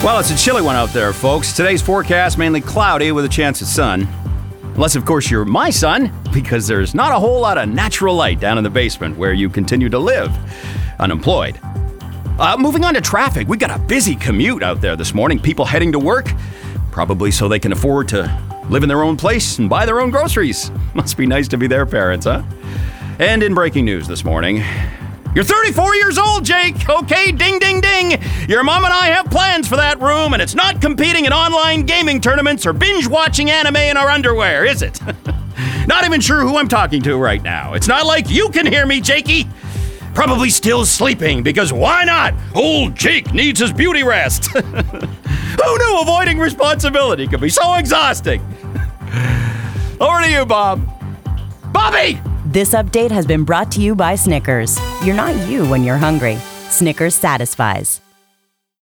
Well, it's a chilly one out there, folks. Today's forecast mainly cloudy with a chance of sun. Unless, of course, you're my son, because there's not a whole lot of natural light down in the basement where you continue to live, unemployed. Moving on to traffic, we got a busy commute out there this morning. People heading to work, probably so they can afford to live in their own place and buy their own groceries. Must be nice to be their parents, huh? And in breaking news this morning, you're 34 years old, Jake! Okay, ding, ding, ding! Your mom and I have plans for that room, and it's not competing in online gaming tournaments or binge-watching anime in our underwear, is it? Not even sure who I'm talking to right now. It's not like you can hear me, Jakey! Probably still sleeping, because why not? Old Jake needs his beauty rest! Who knew avoiding responsibility could be so exhausting? Over to you, Bob. Bobby! This update has been brought to you by Snickers. You're not you when you're hungry. Snickers satisfies.